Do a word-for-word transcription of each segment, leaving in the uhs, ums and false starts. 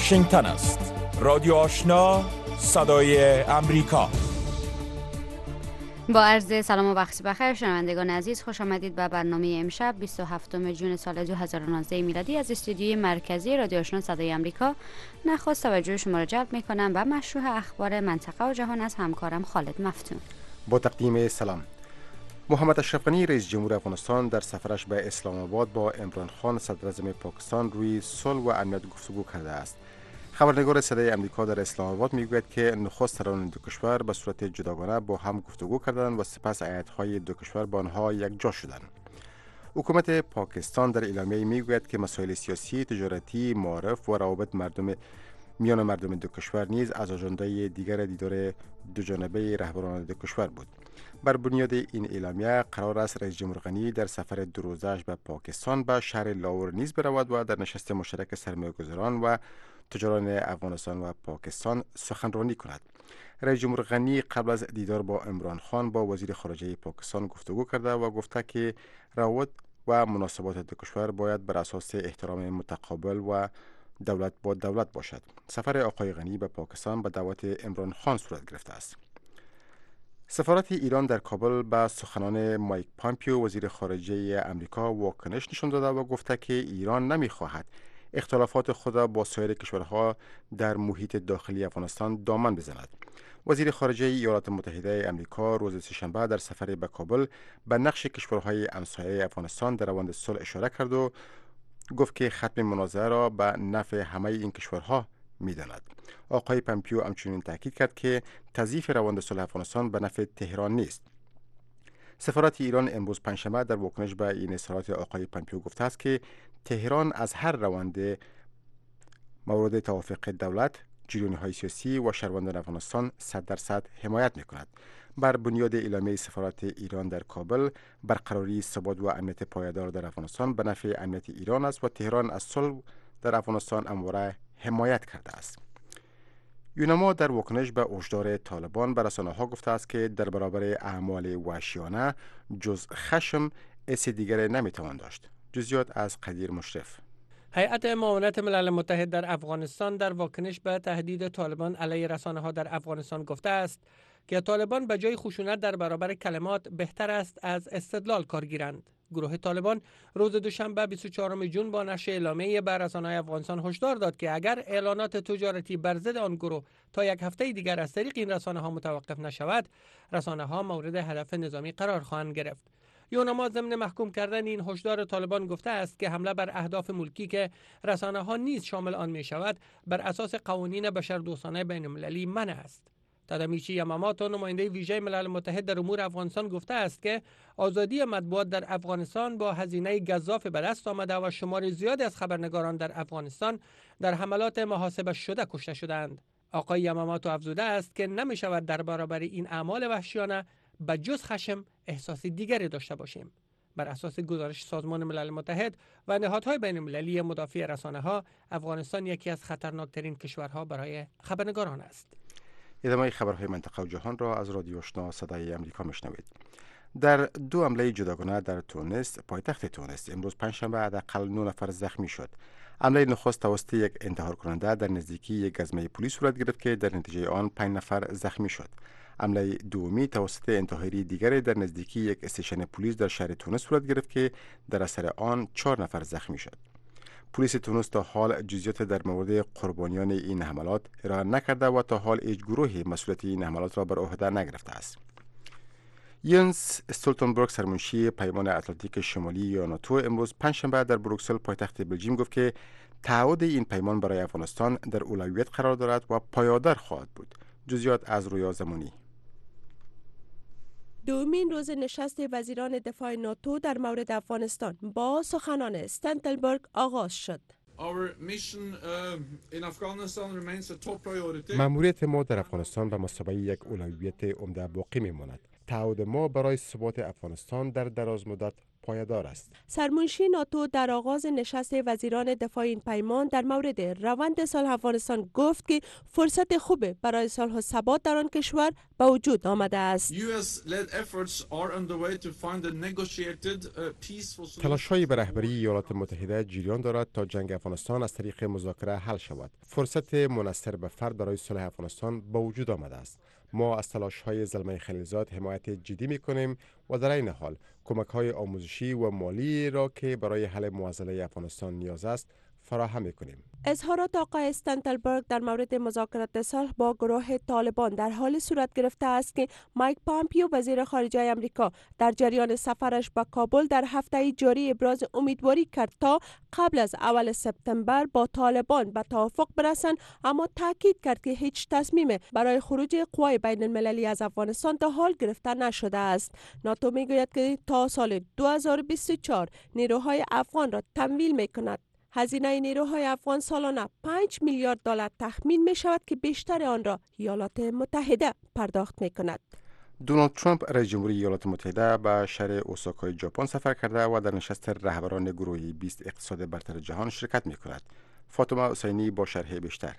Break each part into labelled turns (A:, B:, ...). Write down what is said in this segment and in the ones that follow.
A: واشنگتن است. رادیو آشنا، صدای امریکا.
B: با عرض سلام و وقت بخیر شنوندگان عزیز، خوش آمدید به برنامه امشب بیست و هفتم ژوئن سال دو هزار و نوزده میلادی از استودیوی مرکزی رادیو آشنا صدای امریکا. نخست توجه شما را جلب می‌کنم و مشروع اخبار منطقه و جهان از همکارم خالد مفتون.
C: با تقدیم سلام. محمد اشرف غنی رئیس جمهور افغانستان در سفرش به اسلام آباد با عمران خان صدر اعظم پاکستان روی صلح و امنیت گفتگو کرده است. خبرنگار صدای امریکا در اسلام آباد میگوید که نخست سران دو کشور به صورت جداگانه با هم گفتگو کردند و سپس هیئت‌های دو کشور با آنها یکجا شدند. حکومت پاکستان در اعلامیه میگوید که مسائل سیاسی، تجارتی، معارف و روابط مردم میان مردم دو کشور نیز از آژاندای دیگر دیدار دوجانبه رهبران دو کشور بود. بر بنیاد این اعلامیه قرار است رئیس جمهور غنی در سفر دو روزه‌اش به پاکستان به شهر لاهور نیز برود و در نشست مشترک سرمایه‌گذاران و تجاران افغانستان و پاکستان سخنرانی کند. رئیس جمهور غنی قبل از دیدار با عمران خان با وزیر خارجه پاکستان گفتگو کرده و گفته که روابط و مناسبات دو کشور باید بر اساس احترام متقابل و دولت با دولت باشد. سفر آقای غنی به پاکستان به دعوت عمران خان صورت گرفته است. سفارت ایران در کابل به سخنان مایک پامپیو وزیر خارجه امریکا واکنش نشان داده و گفته که ایران نمی‌خواهد اختلافات خود با سایر کشورها در محیط داخلی افغانستان دامن بزند. وزیر خارجه ایالات متحده امریکا روز سه‌شنبه در سفر به کابل به نقش کشورهای همسایه افغانستان در روند صلح اشاره کرد و گفت که ختم منازعه را به نفع همه این کشورها می‌داند. آقای پامپیو همچنین تاکید کرد که تضعیف روند صلح افغانستان به نفع تهران نیست. سفارت ایران امروز پنجشنبه در واکنش به این اظهارات آقای پامپیو گفته است که تهران از هر روند مورد توافق دولت، جریان‌های سیاسی و شهروندان افغانستان صد درصد حمایت می‌کند. بر بنیاد اعلامیه سفارت ایران در کابل، برقراری ثبات و امنیت پایدار در افغانستان به نفع امنیت ایران است و تهران از صلح در افغانستان همواره حمایت کرده است. یونما در واکنش به هشدار طالبان به رسانه‌ها گفته است که در برابر اعمال وحشیانه جز خشم اس دیگر نمیتوان داشت. جزئیات از قدیر مشرف.
D: هیئت معاونت ملل متحد در افغانستان در واکنش به تهدید طالبان علیه رسانه‌ها در افغانستان گفته است که طالبان به جای خشونت در برابر کلمات بهتر است از استدلال کار گیرند. گروه طالبان روز دوشنبه بیست و چهارم ژوئن با نشر اعلامیه به رسانه‌های افغانستان هشدار داد که اگر اعلانات تجارتی بر ضد آن گروه تا یک هفته دیگر از طریق این رسانه‌ها متوقف نشود، رسانه‌ها مورد هدف نظامی قرار خواهند گرفت. یونما ضمن محکوم کردن این هشدار طالبان گفته است که حمله بر اهداف ملکی که رسانه‌ها نیز شامل آن می شود بر اساس قوانین بشردوستانه بین‌المللی منع است. تادامیچی یاماماتو نماینده ویژه ملل متحد در امور افغانستان گفته است که آزادی مطبوعات در افغانستان با هزینه گزاف به دست آمده و شمار زیادی از خبرنگاران در افغانستان در حملات محاسبه شده کشته شدند. آقای یاماماتو افزوده است که نمی شود در برابر این اعمال وحشیانه به جز خشم احساس دیگری داشته باشیم. بر اساس گزارش سازمان ملل متحد و نهادهای بین‌المللی مدافع رسانه‌ها، افغانستان یکی از خطرناکترین کشورها برای خبرنگاران است.
C: ادامه خبرهای منطقه و جهان را از رادیو آشنا صدای امریکا میشنوید. در دو حمله جداگانه در تونس، پایتخت تونس، امروز پنجشنبه حداقل نه نفر زخمی شد. حمله نخست توسط یک انتحار کننده در نزدیکی یک گزمه پلیس صورت گرفت که در نتیجه آن پنج نفر زخمی شد. حمله دومی توسط انتحاری دیگر در نزدیکی یک استیشن پلیس در شهر تونس صورت گرفت که در اثر آن چهار نفر زخمی شد. پلیس تونس تا حال جزئیات در مورد قربانیان این حملات ارائه نکرده و تا حال هیچ گروهی مسئولیت این حملات را بر عهده نگرفته است. ینس استولتنبرگ سرمنشی پیمان اتلانتیک شمالی یا ناتو امروز پنجشنبه در بروکسل پایتخت بلژیم گفت که تعهد این پیمان برای افغانستان در اولویت قرار دارد و پایدار خواهد بود. جزئیات از رویا زمانی.
E: دومین روز نشست وزیران دفاع ناتو در مورد افغانستان با سخنان استولتنبرگ آغاز شد.
C: مأموریت ما در افغانستان به مثابه یک اولویت عمده باقی میماند. تعهد ما برای ثبات افغانستان در دراز مدت پایدار است.
E: سرمنشی ناتو در آغاز نشست وزیران دفاع این پیمان در مورد روند صلح افغانستان گفت که فرصت خوبه برای صلح و ثبات در آن کشور به وجود آمده است.
C: تلاش‌های به رهبری ایالات متحده جریان دارد تا جنگ افغانستان از طریق مذاکره حل شود. فرصت منحصر به فرد برای صلح افغانستان به وجود آمده است. ما از تلاش‌های زلمه خلیلزاد حمایت جدی می‌کنیم و در این حال کمک‌های آموزشی و مالی را که برای حل معضله افغانستان نیاز است فراهم می‌کنیم.
E: اظهارات آقای استنتلبرگ در مورد مذاکرات صلح با گروه طالبان در حال صورت گرفته است که مایک پامپیو وزیر خارجه آمریکا در جریان سفرش به کابل در هفته جاری ابراز امیدواری کرد تا قبل از اول سپتامبر با طالبان به توافق برسند، اما تاکید کرد که هیچ تصمیم برای خروج قوای بین المللی از افغانستان تا حال گرفته نشده است. ناتو میگوید که تا سال دو هزار و بیست و چهار نیروهای افغان را تمویل میکند. هزینه نیروهای افغان سالانه پنج میلیارد دلار تخمین می شود که بیشتر آن را ایالات متحده پرداخت می کند.
C: دونالد ترامپ رئیس جمهوری ایالات متحده به شهر اوساکای ژاپن سفر کرده و در نشست رهبران گروه بیست اقتصاد برتر جهان شرکت می کند. فاطمه حسینی با شرح بیشتر.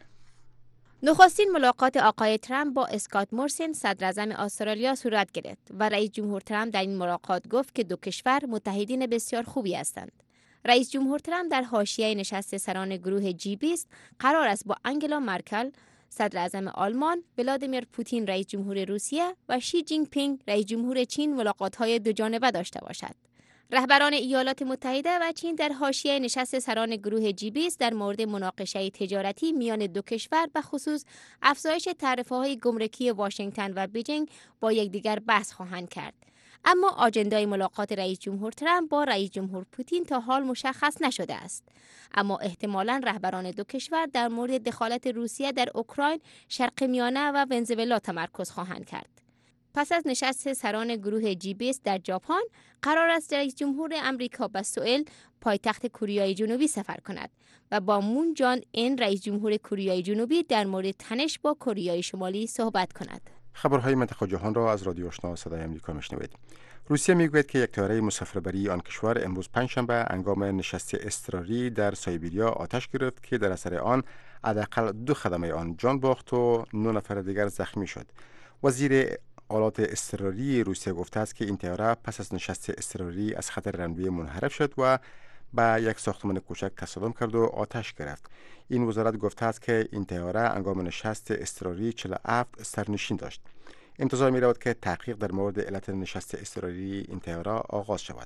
F: نخستین ملاقات آقای ترامپ با اسکات مورسن صدر اعظم استرالیا صورت گرفت و رئیس جمهور ترامپ در این ملاقات گفت که دو کشور متحدین بسیار خوبی هستند. رئیس جمهور ترامپ در حاشیه نشست سران گروه جی بیست قرار است با انگلا مرکل صدر اعظم آلمان، ولادیمیر پوتین رئیس جمهور روسیه و شی جینگ پینگ رئیس جمهور چین ملاقات‌های دو جانبه داشته باشد. رهبران ایالات متحده و چین در حاشیه نشست سران گروه جی بیست در مورد مناقشه تجارتی میان دو کشور به خصوص افزایش تعرفه‌های گمرکی واشنگتن و بیجینگ با یکدیگر بحث خواهند کرد. اما آجندای ملاقات رئیس جمهور ترامپ با رئیس جمهور پوتین تا حال مشخص نشده است. اما احتمالاً رهبران دو کشور در مورد دخالت روسیه در اوکراین، شرق میانه و ونزوئلا تمرکز خواهند کرد. پس از نشست سران گروه جی بیست در ژاپن، قرار است رئیس جمهور امریکا به سئول، پایتخت کره جنوبی سفر کند و با مون جان این رئیس جمهور کره جنوبی در مورد تنش با کره شمالی صحبت کند.
C: خبرهای منطقه جهان را از رادیو آشنا صدای آمریکا میشنوید. روسیه میگوید که یک طیاره مسافربری آن کشور امروز پنجشنبه هنگام نشست اضطراری در سایبریا آتش گرفت که در اثر آن حداقل دو خدمه آن جان باخت و نه نفر دیگر زخمی شد. وزیر آلات اضطراری روسیه گفته است که این طیاره پس از نشست اضطراری از خط رنوی منحرف شد و به یک ساختمان کوچک تصادم کرد و آتش گرفت. این وزارت گفته است که این طیاره هنگام نشست اضطراری چهل و هفت سرنشین داشت. انتظار می رود که تحقیق در مورد علت نشست اضطراری این طیاره آغاز شود.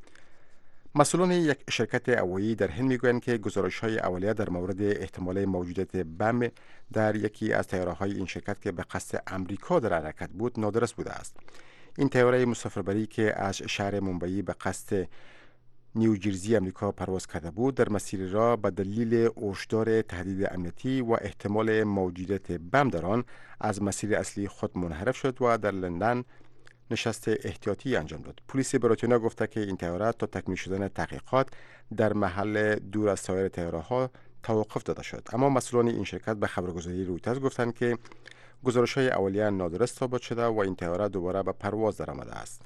C: مسئولان یک شرکت هوایی در هند میگویند که گزارش‌های اولیه در مورد احتمال موجودیت بم در یکی از طیاره‌های این شرکت که به قصد امریکا در حرکت بود نادرست بوده است. این طیاره مسافربری که از شهر مومبئی به قصد نیوجرسی امریکا پرواز کرده بود در مسیر را به دلیل هشدار تهدید امنیتی و احتمال موجودیت بم در آن از مسیر اصلی خود منحرف شد و در لندن نشست احتیاطی انجام داد. پلیس بریتانیا گفته که این طیاره تا تکمیل شدن تحقیقات در محل دور از سایر طیاره‌ها توقف داده شد. اما مسئولان این شرکت به خبرگزاری رویترز گفتند که گزارش‌های اولیه نادرست ثابت شده و این طیاره دوباره به پرواز درآمده است.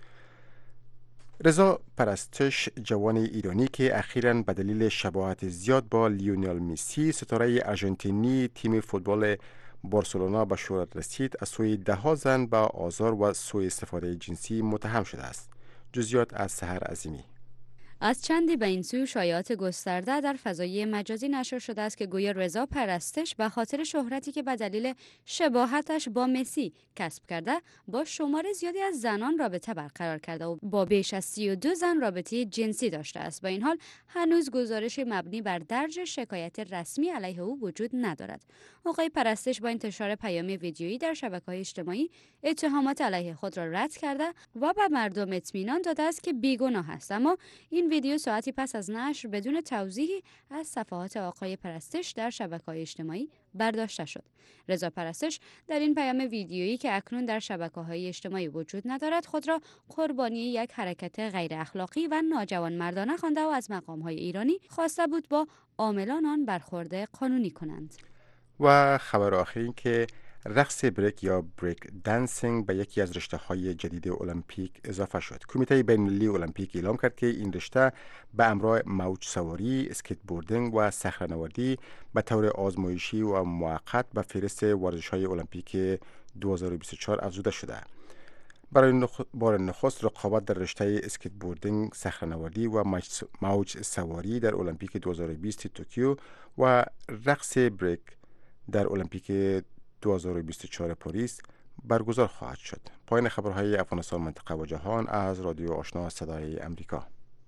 C: رضا پرستش جوان ایرانی که اخیراً به دلیل شباهت زیاد با لیونل مسی ستاره آرژانتینی تیم فوتبال بارسلونا به شهرت رسید از سوی ده‌ها زن به آزار و سوء استفاده جنسی متهم شده است. جزئیات از سحر عظیمی.
B: از چندی به این سو شایعات گسترده در فضای مجازی نشر شده است که گویا رضا پرستش به خاطر شهرتی که به دلیل شباهتش با مسی کسب کرده با شمار زیادی از زنان رابطه برقرار کرده و با بیش از سی و دو زن رابطه جنسی داشته است. با این حال هنوز گزارش مبنی بر درج شکایت رسمی علیه او وجود ندارد. آقای پرستش با انتشار پیام ویدیویی در شبکه‌های اجتماعی اتهامات علیه خود را رد کرده و به مردم اطمینان داده است که بیگناه است. اما این ویدیو ساعتی پس از نشر بدون توضیحی از صفحات آقای پرستش در شبکه‌های اجتماعی برداشته شد. رضا پرستش در این پیام ویدیویی که اکنون در شبکه‌های اجتماعی وجود ندارد خود را قربانی یک حرکت غیر اخلاقی و ناجوانمردانه خوانده و از مقام‌های ایرانی خواسته بود با عاملان آن برخورد قانونی کنند.
C: و خبر آخرین که رقص بریک یا بریک دانسینگ به یکی از رشته‌های جدید المپیک اضافه شد. کمیته بین‌المللی المپیک اعلام کرد که این رشته به همراه موج سواری، اسکیت بوردینگ و صخره‌نوردی به طور آزمایشی و موقت به فهرست ورزش‌های المپیک دو هزار و بیست و چهار افزوده شده. برای نخ... بار نخست رقابت در رشته اسکیت بوردینگ، صخره‌نوردی و موج سواری در المپیک دو هزار و بیست توکیو و رقص بریک در المپیک دو هزار و بیست و چهار پاریس برگزار خواهد شد. پایان خبرهای افغانستان، منطقه و جهان از رادیو آشنا صدای امریکا.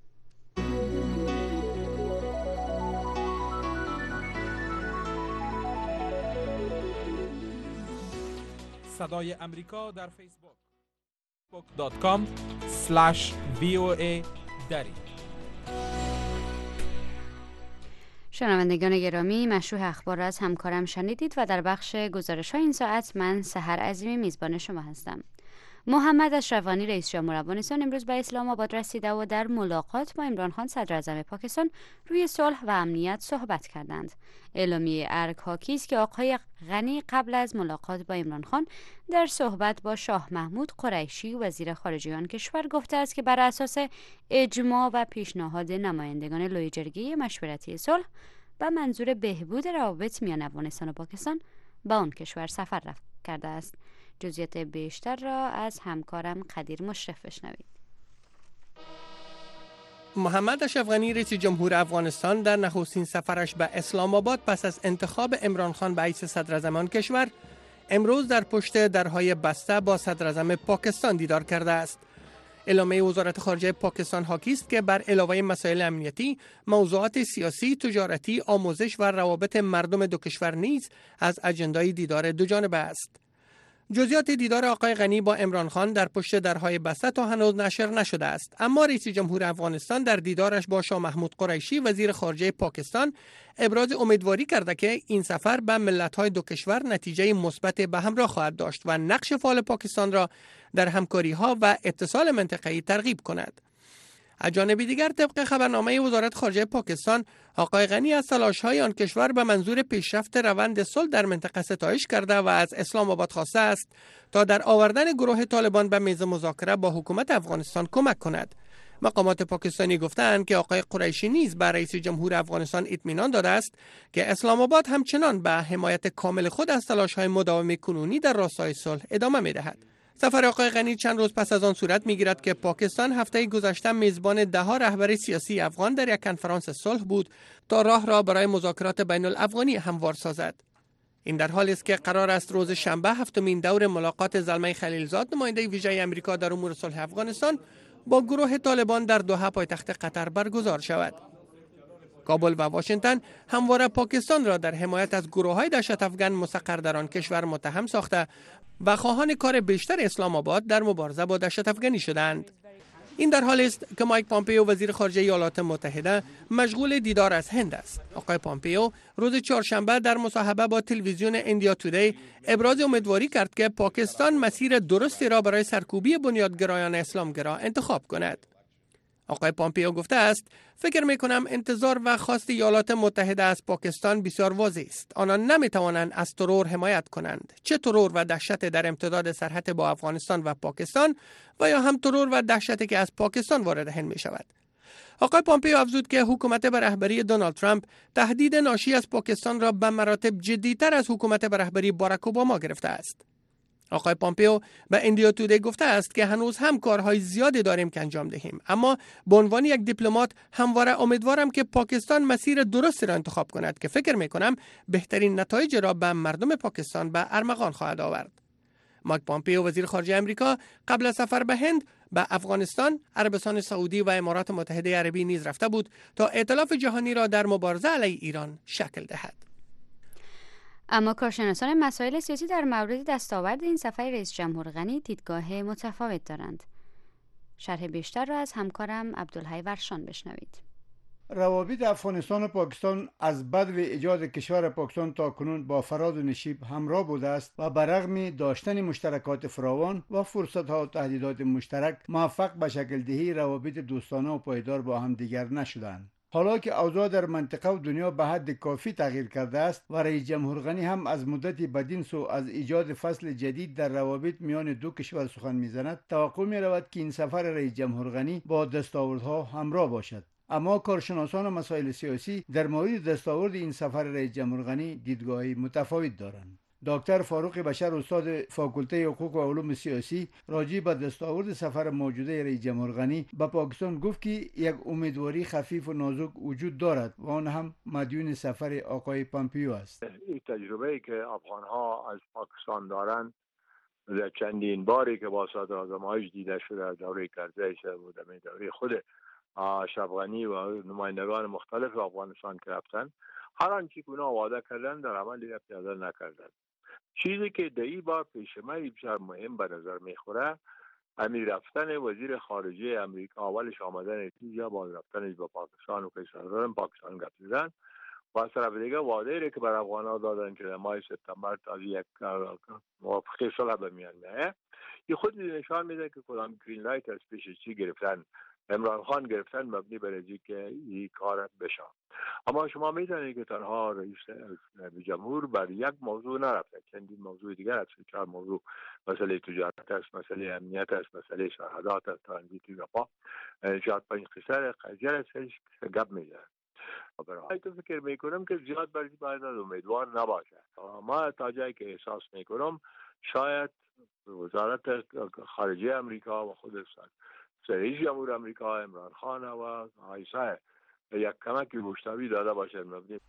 A: صدای امریکا در فیسبوک فیسبوک دات کام اسلش وی او ای دری.
B: شنوندگان گرامی، مشروع اخبار را از همکارم شنیدید و در بخش گزارش های این ساعت من سحر عظیمی میزبان شما هستم. محمد اشرف غنی رئیس جمهور افغانستان امروز به اسلام آباد رسیده و در ملاقات با عمران خان صدر اعظم پاکستان روی صلح و امنیت صحبت کردند. اعلامیه ارگ حاکی است که آقای غنی قبل از ملاقات با عمران خان در صحبت با شاه محمود قریشی وزیر خارجه آن کشور گفته است که بر اساس اجماع و پیشنهاد نمایندگان لایحه‌جرگه مشورتی صلح به منظور بهبود روابط میان افغانستان و پاکستان به آن کشور سفر رفت کرده است. جزئیات بیشتر را از همکارم قدیر مشرف بشنوید.
D: محمد اشرف غنی رئیس جمهور افغانستان در نخستین سفرش به اسلام آباد پس از انتخاب عمران خان به حیث صدر اعظم آن کشور امروز در پشت درهای بسته با صدر اعظم پاکستان دیدار کرده است. اعلامیه وزارت خارجه پاکستان حاکی است که بر علاوه مسائل امنیتی، موضوعات سیاسی، تجارتی، آموزش و روابط مردم دو کشور نیز از اجندای دیدار دو جانبه است. جزئیات دیدار آقای غنی با عمران خان در پشت درهای بسته تا هنوز نشر نشده است، اما رئیس جمهور افغانستان در دیدارش با شاه محمود قریشی وزیر خارجه پاکستان ابراز امیدواری کرده که این سفر به ملت‌های دو کشور نتیجه مثبت به همراه خواهد داشت و نقش فعال پاکستان را در همکاری‌ها و اتصال منطقه‌ای ترغیب کند. از جانب دیگر طبق خبرنامه وزارت خارجه پاکستان، آقای غنی از تلاش‌های آن کشور به منظور پیشرفت روند صلح در منطقه ستایش کرده و از اسلام آباد خواسته است تا در آوردن گروه طالبان به میز مذاکره با حکومت افغانستان کمک کند. مقامات پاکستانی گفتند که آقای قریشی نیز به رئیس جمهور افغانستان اطمینان داده است که اسلام آباد همچنان به حمایت کامل خود از تلاش‌های مداوم کنونی در راستای صلح ادامه می‌دهد. سفر آقای غنی چند روز پس از آن صورت می‌گیرد که پاکستان هفته گذشته میزبان ده ها رهبر سیاسی افغان در یک کنفرانس صلح بود تا راه را برای مذاکرات بین الافغانی هموار سازد. این در حالی است که قرار است روز شنبه هفتمین دور ملاقات زلمه خلیلزاد نماینده ویژه آمریکا در امور صلح افغانستان با گروه طالبان در دوحه پایتخت قطر برگزار شود. کابل و واشنگتن همواره پاکستان را در حمایت از گروه‌های دهشت افغان مستقر در آن کشور متهم ساخته و خواهان کار بیشتر اسلام آباد در مبارزه با دهشت افغانی شدند. این در حالی است که مایک پامپیو وزیر خارجه ایالات متحده مشغول دیدار از هند است. آقای پامپیو روز چهارشنبه در مصاحبه با تلویزیون ایندیا تودی ابراز امیدواری کرد که پاکستان مسیر درستی را برای سرکوبی بنیادگرایان اسلامگرا انتخاب کند. آقای پامپیو گفته است: فکر می کنم انتظار و خواست ایالات متحده از پاکستان بسیار واضح است. آنان نمی توانند از ترور حمایت کنند، چه ترور و دهشت در امتداد سرحد با افغانستان و پاکستان و یا هم ترور و دهشتی که از پاکستان وارد هند می شود. آقای پامپیو افزود که حکومت به رهبری دونالد ترامپ تهدید ناشی از پاکستان را به مراتب جدی‌تر از حکومت به رهبری باراک اوباما گرفته است. آقای پامپیو به ایندیا تودی گفته است که هنوز هم کارهای زیادی داریم که انجام دهیم، اما به عنوان یک دیپلمات همواره امیدوارم که پاکستان مسیر درستی را انتخاب کند که فکر می کنم بهترین نتایج را به مردم پاکستان به ارمغان خواهد آورد. مایک پامپیو وزیر خارجه آمریکا قبل از سفر به هند به افغانستان، عربستان سعودی و امارات متحده عربی نیز رفته بود تا ائتلاف جهانی را در مبارزه علیه ایران شکل دهد.
B: اما کارشناسان مسائل سیاسی در مورد دستاورد این سفر رئیس جمهور غنی دیدگاه متفاوت دارند. شرح بیشتر را از همکارم عبدالحی ورشان بشنوید.
G: روابط افغانستان و پاکستان از بدو ایجاد کشور پاکستان تا کنون با فراز و نشیب همراه بوده است و برغم داشتن مشترکات فراوان و فرصت‌ها و تهدیدات مشترک موفق به شکل دهی روابط دوستانه و پایدار با هم دیگر نشدند. حالا که اوضاع در منطقه و دنیا به حد کافی تغییر کرده است و رئیس جمهور غنی هم از مدت بدین سو از ایجاد فصل جدید در روابط میان دو کشور سخن میزند، توقع می رود که این سفر رئیس جمهور غنی با دستاوردها همراه باشد. اما کارشناسان مسائل سیاسی در مورد دستاورد این سفر رئیس جمهور غنی دیدگاهی متفاوت دارند. دکتر فاروق بشر، استاد فاکولته حقوق و علوم سیاسی، راجع به دستاورد سفر موجوده رئیس جمهور غنی به پاکستان گفت که یک امیدواری خفیف و نازک وجود دارد و آن هم مدیون سفر آقای پامپیو است.
H: این تجربه‌ای که افغان‌ها از پاکستان دارند در چندین باری که با صدر اعظم‌هایش دیده شده از دوره کرزی و در دوره خود اشرف غنی و نمایندگان مختلف افغانستان که رفتن، هر آنچه که اونا وعده کردن در عمل پیاده نکردن. چیزی که در این بار پیشمه بسیار مهم به نظر میخوره امیر رفتن وزیر خارجه امریکا، اولش آمدن اینجا، باز رفتنش به پاکستان و کشورهای پاکستان گپ زدن و از طرف دیگه وعده که بر افغان‌ها دادن که در ماه سپتامبر تا یک موافقه صلح به میان میاد، این خود نشان میده که کدام گرین لایت از پیش چی گرفتن عمران خان گرفتن مبنی بر اینکه این کار بشه. اما شما میدونید که تنها رئیس جمهور بر یک موضوع نرفته، چندین موضوع دیگر است. چهار موضوع: مسئله تجارت است، مسئله امنیت است، مسئله سرحدات است، ترانزیت رفاه، چهار پنج قصر قضیه است که گپ میزنه. برای تو فکر میکنم که زیاد برای باید امیدوار نباشه. ما تا جایی که احساس میکنم شاید وزارت خارجه امریکا و خود رئیس جمهور امریکا عمران خان و عیسی یک کمک گوشتابی داده باشد.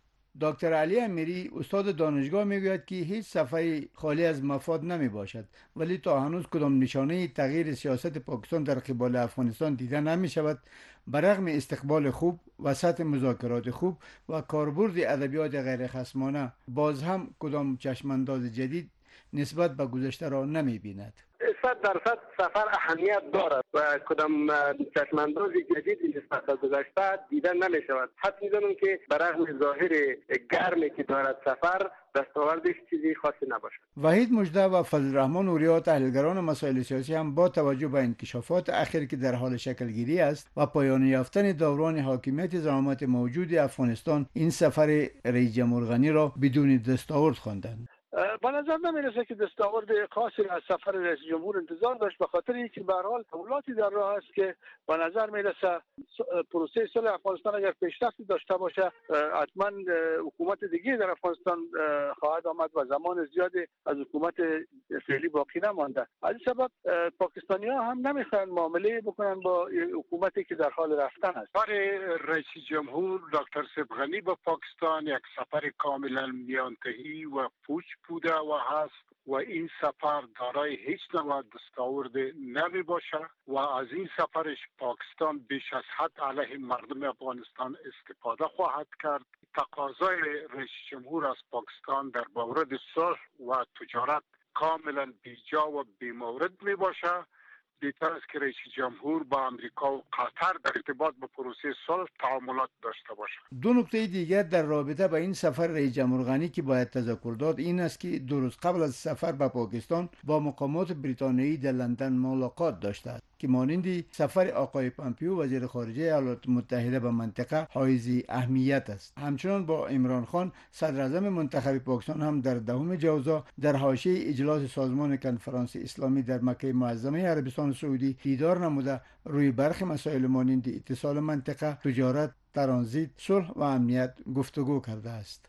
G: دکتر علی امیری، استاد دانشگاه، میگوید که هیچ سفری خالی از مفاد نمی باشد، ولی تا هنوز کدام نشانه تغییر سیاست پاکستان در قبال افغانستان دیده نمی شود. برغم استقبال خوب و سطح مذاکرات خوب و کاربرد ادبیات غیر خصمانه، باز هم کدام چشمانداز جدید نسبت به گذشته را نمی بیند.
I: صد درصد سفر اهمیت دارد و کدام چشمانداز جدیدی نسبت به گذشته دیده نمی شود. حد می‌زنم که برای ظاهر گرمی که دارد سفر، دستاوردش چیزی خاصی نباشد.
G: وحید مژده و فضل الرحمن اوریا، تحلیلگران مسائل سیاسی، هم با توجه به انکشافات اخیر که در حال شکلگیری است و پایان یافتن دوران حاکمیت زعامت موجود افغانستان، این سفر رئیس جمهور غنی را بدون دستاورد خواندند.
J: به نظر نمیرسه که دستاورد خاصی از سفر رئیس جمهور انتظار داشت، به خاطر اینکه به هر حال تحولاتی در راه است که به نظر میرسه پروسه صلح افغانستان اگر پیشرفتی داشته باشه، حتما حکومت دیگه در افغانستان خواهد آمد و زمان زیادی از حکومت فعلی باقی نمانده. از این سبب پاکستانی‌ها هم نمیخوان معامله بکنن با حکومتی که در حال رفتن است.
K: سفر رئیس جمهور دکتر اشرف غنی به پاکستان یک سفر کاملا میانتهی و پوچ بوده و هست و این سفر دارای هیچ نوع دستاورد نمی باشه و از این سفرش پاکستان بیش از حد علیه مردم افغانستان استفاده خواهد کرد. تقاضای رئیس جمهور از پاکستان در مورد صلح و تجارت کاملا بیجا و بی‌مورد می باشه. بهتر است که رئیس جمهور با امریکا و قطر در ارتباط با پروسه صلح تعاملات داشته باشند.
G: دو نکته دیگر در رابطه با این سفر رئیس جمهور غنی که باید تذکر داد این است که دو روز قبل از سفر به پاکستان با مقامات بریتانیایی در لندن ملاقات داشته است که مانند سفر آقای پامپیو وزیر خارجه ایالات متحده به منطقه حائز اهمیت است. همچنان با عمران خان صدر اعظم منتخب پاکستان هم در دهم جوزا در حاشیه اجلاس سازمان کنفرانس اسلامی در مکه معظمه عربستان سعودی دیدار نموده روی برخی مسائل مانند اتصال منطقه، تجارت، ترانزیت، صلح و امنیت گفتگو کرده است.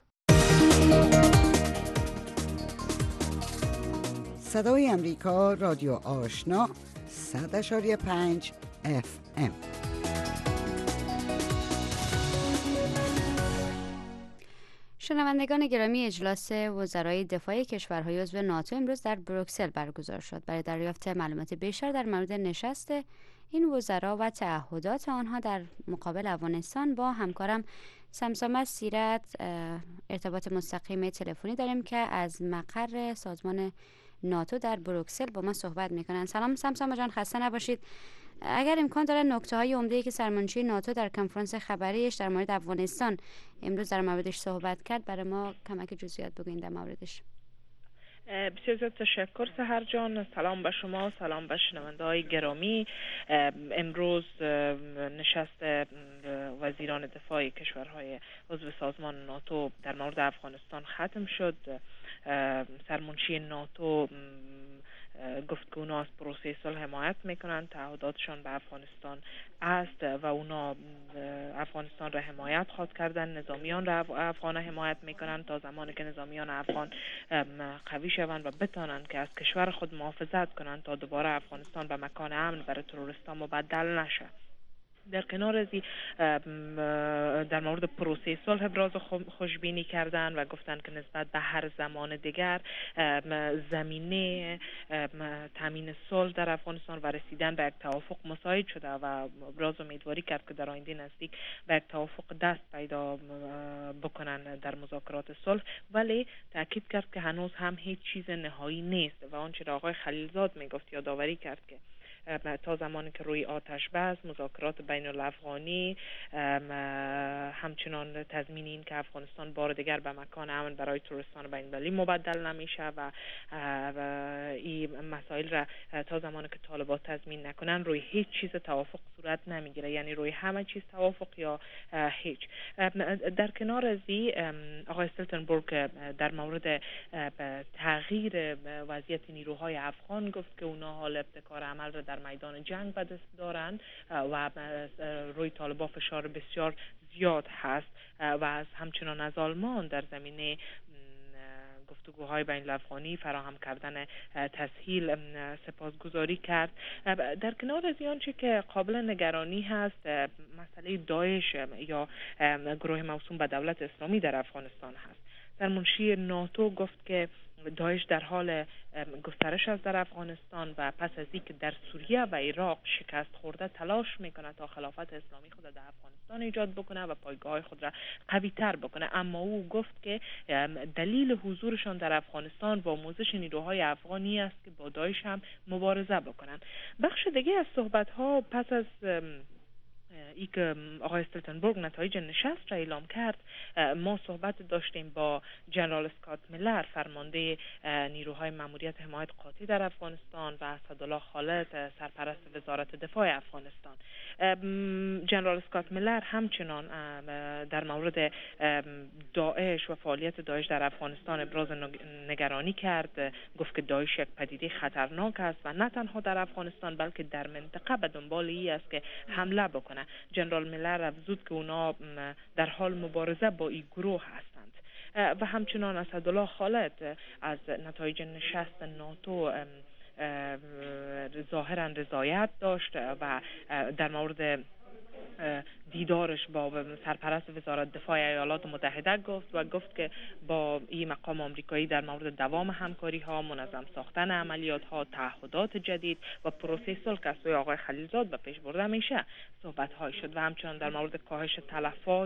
L: صدای امریکا، رادیو آشنا، صد اشاری پنج اف ام.
B: شنوندگان گرامی، اجلاس وزرای دفاع کشورهای عضو ناتو امروز در بروکسل برگزار شد. برای دریافت معلومات بیشتر در مورد نشست این وزرا و تعهدات آنها در مقابل افغانستان با همکارم سمسامه سیرت ارتباط مستقیم تلفنی داریم که از مقر سازمان ناتو در بروکسل با ما صحبت میکنن. سلام سمسامه جان، خسته نباشید. اگر امکان داره نکته های عمده‌ای که سرمنشی ناتو در کنفرانس خبریش در مورد افغانستان امروز در موردش صحبت کرد برای ما کمک جزئیات بگوین در موردش.
M: بسیار زیاد تشکر سحر جان. سلام به شما، سلام به شنونده های گرامی. امروز نشست وزیران دفاع کشورهای عضو سازمان ناتو در مورد افغانستان ختم شد. سرمنشی ناتو گفت که اونا از پروسه صلح حمایت میکنن، تعهداتشان به افغانستان است و اونا افغانستان را حمایت خواهد کردن، نظامیان را افغان حمایت میکنن تا زمانی که نظامیان افغان قوی شوند و بتانند که از کشور خود محافظت کنند تا دوباره افغانستان به مکان امن برای تروریستان مبدل نشه. در کنار ازی در مورد پروسه صلح ابراز خوشبینی کردن و گفتن که نسبت به هر زمان دیگر زمینه تامین صلح در افغانستان و رسیدن به یک توافق مساعد شده و ابراز امیدواری کرد که در آینده نزدیک به یک توافق دست پیدا بکنن در مذاکرات صلح، ولی تاکید کرد که هنوز هم هیچ چیز نهایی نیست و آنچه را آقای خلیلزاد میگفت یادآوری کرد که تا زمانی که روی آتش بس مذاکرات بین الافغانی همچنان تضمین این که افغانستان بار دیگر به مکان امن برای تروریستان بین المللی مبدل نمیشه و این مسائل را تا زمانی که طالبات تضمین نکنن روی هیچ چیز توافق صورت نمیگیره، یعنی روی همه چیز توافق یا هیچ. در کنار از این آقای استولتنبرگ در مورد تغییر وضعیت نیروهای افغان گفت که اونا حال ابتکار عمل را در میدان جنگ به دست دارند و روی طالبان فشار بسیار زیاد هست و از همچنان از آلمان در زمینه گفتگوهای بین الافغانی فراهم کردن تسهیل سپاسگزاری کرد. در کنار از آنچه که قابل نگرانی هست مسئله داعش یا گروه موسوم به دولت اسلامی در افغانستان هست. سرمنشی ناتو گفت که داعش در حال گسترش است در افغانستان و پس از اینکه در سوریه و عراق شکست خورده تلاش میکنه تا خلافت اسلامی خود در افغانستان ایجاد بکنه و پایگاه خود را قوی تر بکنه، اما او گفت که دلیل حضورشان در افغانستان و آموزش نیروهای افغانی است که با داعش هم مبارزه بکنن. بخش دیگه از صحبت ها پس از ای که آقای استولتنبرگ نتایج نشست را اعلام کرد، ما صحبت داشتیم با جنرال اسکات میلر فرمانده نیروهای ماموریت حمایت قاطع در افغانستان و اسدالله خالد سرپرست وزارت دفاع افغانستان. جنرال اسکات میلر همچنان در مورد داعش و فعالیت داعش در افغانستان ابراز نگرانی کرد. گفت که داعش یک پدیده خطرناک است و نه تنها در افغانستان بلکه در منطقه به دنبال ای است که حمله بکنه. جنرال میلر افزود که اونا در حال مبارزه با این گروه هستند و همچنان اسدالله خالد از نتایج نشست ناتو ظاهرا رضایت داشت و در مورد دیدارش با سرپرست وزارت دفاع ایالات متحده گفت و گفت که با این مقام آمریکایی در مورد دوام همکاری ها، منظم ساختن عملیات ها، تعهدات جدید و پروسه صلح که از سوی آقای خلیلزاد به پیش برده میشه صحبت های شد و همچنان در مورد کاهش تلفات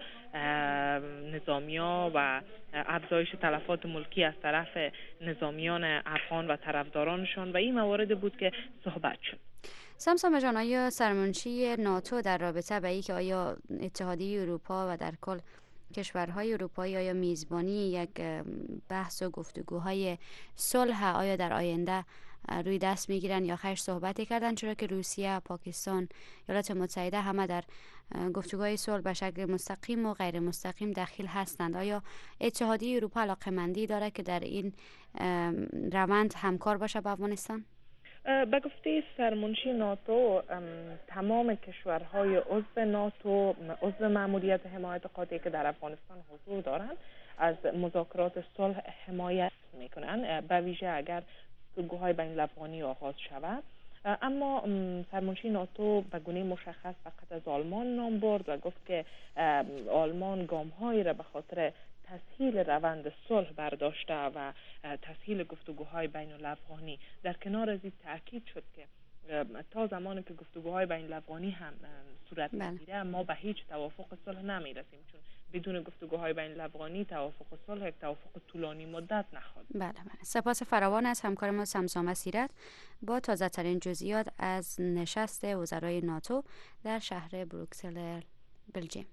M: نظامیا و افزایش تلفات ملکی از طرف نظامیان افغان و طرفدارانشان و این موارد بود که صحبت شد.
B: سمسام جان، آیا سرمنشی ناتو در رابطه به اینکه آیا اتحادیه اروپا و در کل کشورهای اروپایی آیا میزبانی یک بحث و گفتگوهای صلح آیا در آینده روی دست میگیرن یا خیر صحبتی کردن، چرا که روسیه، پاکستان، ایالات متحده همه در گفتگوهای صلح به شکل مستقیم و غیر مستقیم دخیل هستند؟ آیا اتحادیه اروپا علاقه‌مندی داره که در این روند همکار باشه با افغانستان؟
M: به گفته سرمنشی ناتو تمام کشورهای عضو ناتو عضو ماموریت حمایت قاطع که در افغانستان حضور دارند از مذاکرات صلح حمایت میکنن، به ویژه اگر گفتگوهای بین الافغانی آغاز شود. اما سرمنشی ناتو به گونه مشخص فقط از آلمان نام برد و گفت که آلمان گام‌هایی را به خاطر تسهیل روند صلح برداشته و تسهیل گفتگوهای بین الافغانی. در کنار از این تاکید شد که تا زمانی که گفتگوهای بین الافغانی هم صورت میگیره ما به هیچ توافق صلح نمیرسیم، چون بدون گفتگوهای بین الافغانی توافق صلح یک توافق طولانی مدت نخواهد.
B: بله بله. سپاس فراوان از همکار ما سمسام سیرت با تازه ترین جزئیات از نشست وزرای ناتو در شهر بروکسل بلژیم.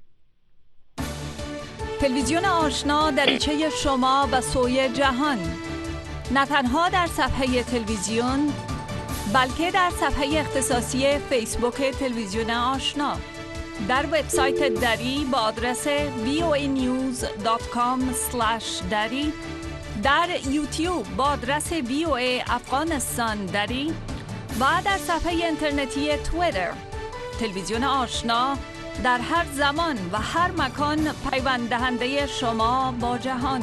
N: تلویزیون آشنا دریچه شما و سوی جهان، نه تنها در صفحه تلویزیون بلکه در صفحه اختصاصی فیسبوک تلویزیون آشنا، در وبسایت دری با آدرس وی او ای نیوز دات کام اسلش دری، در یوتیوب با آدرس وی او ای افغانستان دری و در صفحه اینترنتی توییتر. تلویزیون آشنا در هر زمان و هر مکان پیوند دهنده شما با جهان.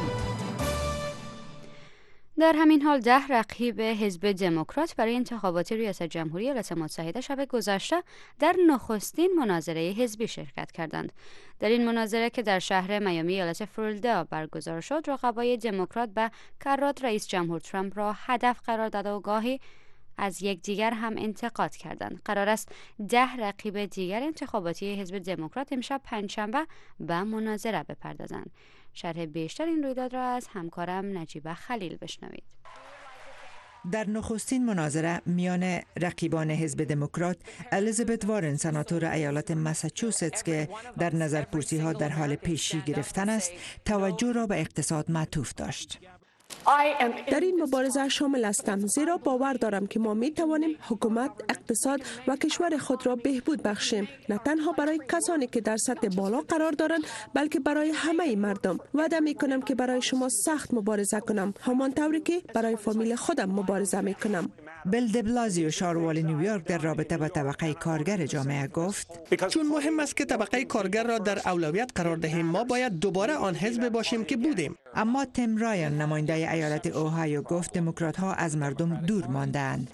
B: در همین حال ده رقیب حزب دموکرات برای انتخابات ریاست جمهوری ایالات متحده شب گذشته در نخستین مناظره حزبی شرکت کردند. در این مناظره که در شهر میامی ایالت فلوریدا برگزار شد، رقبای دموکرات به کرات رئیس جمهور ترامپ را هدف قرار داده و گاهی از یکدیگر هم انتقاد کردند. قرار است ده رقیب دیگر انتخاباتی حزب دموکرات امشب پنجشنبه به مناظره بپردازند. شرح بیشتر این رویداد را از همکارم نجیبه خلیل بشنوید.
O: در نخستین مناظره میان رقیبان حزب دموکرات، الیزابت وارن سناتور ایالت ماساچوستس که در نظرپرسی ها در حال پیشی گرفتن است، توجه را به اقتصاد معطوف داشت.
E: در این مبارزه شامل هستم، زیرا باور دارم که ما می توانیم حکومت، اقتصاد و کشور خود را بهبود بخشیم، نه تنها برای کسانی که در سطح بالا قرار دارند بلکه برای همه مردم. وعده می کنم که برای شما سخت مبارزه کنم، همان طوری که برای فامیل خودم مبارزه می کنم.
O: بیل دبلازیو شاروال نیویورک در رابطه با طبقه کارگر جامعه گفت:
D: چون مهم است که طبقه کارگر را در اولویت قرار دهیم، ما باید دوباره آن حزب باشیم که بودیم.
O: اما تیم رایان نماینده ایالت اوهایو گفت دموکرات ها از مردم دور ماندند.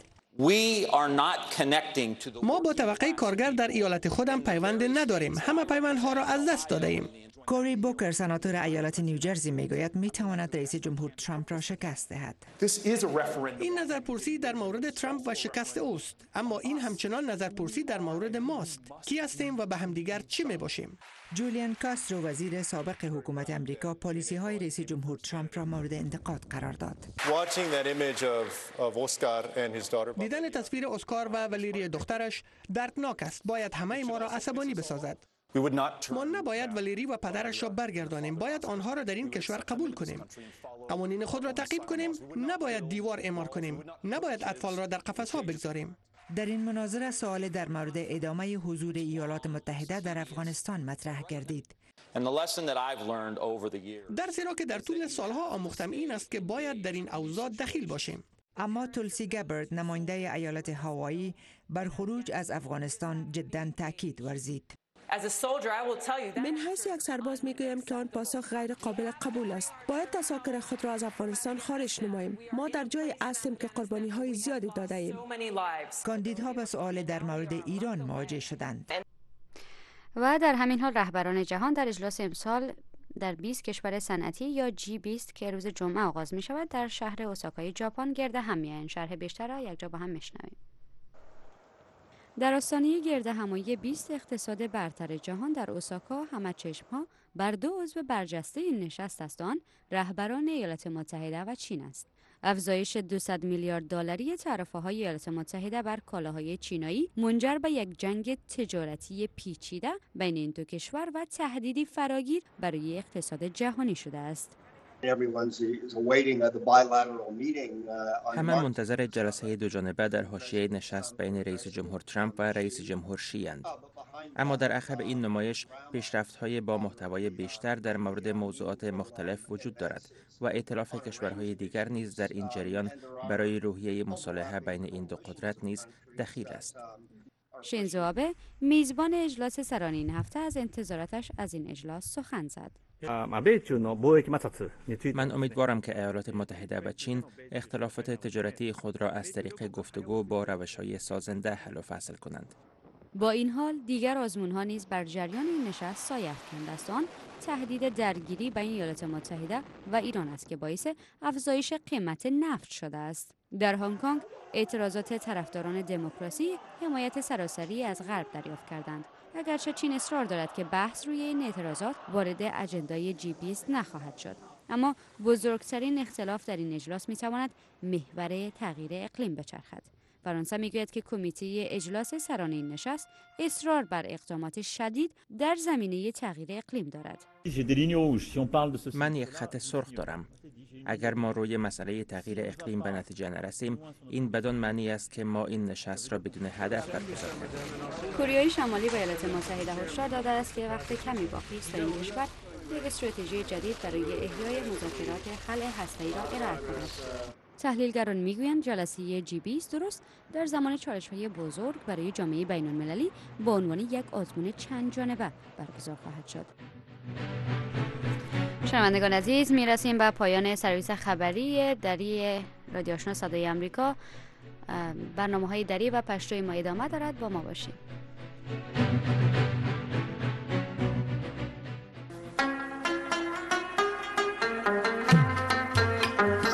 D: ما با طبقه کارگر در ایالت خودم پیوند نداریم. همه پیوندها را از دست داده ایم.
O: کوری بوکر سناتور ایالت نیوجرسی میگوید می تواند رئیس جمهور ترامپ را شکست دهد.
D: این نظرپرسی در مورد ترامپ و شکست اوست، اما این همچنان نظرپرسی در مورد ماست. کی هستیم و به همدیگر چی می باشیم؟
O: جولیان کاسترو وزیر سابق حکومت امریکا پالیسی های رئیس جمهور ترامپ را مورد انتقاد قرار داد.
D: دیدن تصویر اسکار و ولیری دخترش دردناک است. باید همه ما را عصبانی بسازد. ما نباید ولیری و پدرش را برگردانیم. باید آنها را در این کشور قبول کنیم. قوانین خود را تعقیب کنیم. نباید دیوار اعمار کنیم. نباید اطفال را در قفس‌ها بگذاریم.
O: در این مناظره سوال در مورد ادامه حضور ایالات متحده در افغانستان مطرح گردید.
D: درسی را که در طول سالها آموختم این است که باید در این اوضاع دخیل باشیم.
O: اما تولسی گبرد نماینده ایالت هاوایی بر خروج از افغانستان جداً تاکید ورزید.
E: من حیث یک سرباز میگویم که آن پاسخ غیر قابل قبول است. باید تساکر خود را از افغانستان خارج نماییم. ما در جای هستیم که قربانی های زیادی داده ایم.
O: کاندیدها به سوال در مورد ایران مواجه شدند.
B: و در همین حال رهبران جهان در اجلاس امسال در بیست کشور صنعتی یا جی بیست که روز جمعه آغاز می شود در شهر اوساکای ژاپن گرد هم میآیند. شرح بیشتر را یک جا با هم میشنویم. در آستانه گرد همایی بیست اقتصاد برتر جهان در اوساکا همه چشم‌ها بر دو عضو برجسته این نشست است، آن رهبران ایالات متحده و چین است. افزایش دویست میلیارد دلاری تعرفه‌های ایالات متحده بر کالاهای چینایی منجر به یک جنگ تجارتی پیچیده بین این دو کشور و تهدیدی فراگیر برای اقتصاد جهانی شده است.
P: همه منتظر جلسه دو جانبه در حاشیه نشست بین رئیس جمهور ترامپ و رئیس جمهور شی اند. اما در عقب این نمایش پیشرفت‌های با محتوای بیشتر در مورد موضوعات مختلف وجود دارد و ائتلاف کشورهای دیگر نیز در این جریان برای روحیه مصالحه بین این دو قدرت نیز دخیل است.
B: شینزو آبه میزبان اجلاس سرانه این هفته از انتظاراتش از این اجلاس سخن زد.
P: من امیدوارم که ایالات متحده و چین اختلافات تجارتی خود را از طریق گفتگو با روش‌های سازنده حل و فصل کنند.
B: با این حال دیگر آزمون‌ها نیز بر جریان این نشست سایه افکنده است، آن تهدید درگیری بین ایالات متحده و ایران است که باعث افزایش قیمت نفت شده است. در هنگ کنگ اعتراضات طرفداران دموکراسی حمایت سراسری از غرب دریافت کردند، اگرچه چین اصرار دارد که بحث روی این اعتراضات وارد اجندای جی بیست نخواهد شد. اما بزرگترین اختلاف در این اجلاس می‌تواند محور تغییر اقلیم بچرخد. فرانسه میگوید که کمیته اجلاس سرانه این نشست اصرار بر اقدامات شدید در زمینه تغییر اقلیم دارد.
P: من یک خط سرخ دارم. اگر ما روی مسئله تغییر اقلیم به نتیجه نرسیم، این بدان معنی است که ما این نشست را بدون هدف برگزار کردیم.
B: کره شمالی و ایالات متحده هشدار داده است که وقت کمی باقی است تا این کشور یک استراتژی جدید برای احیای مذاکرات حل هسته‌ای را ارائه کند. تحلیلگران میگویند جلسه جی بیست درست در زمان چالش‌های بزرگ برای جامعه بین‌المللی با عنوان یک آزمون چند جانبه برگزار خواهد شد. شنوندگان عزیز، میرسیم به پایان سرویس خبری دری رادیو آشنا صدای آمریکا. برنامه‌های دری و پشتوی ما ادامه دارد، با ما باشید.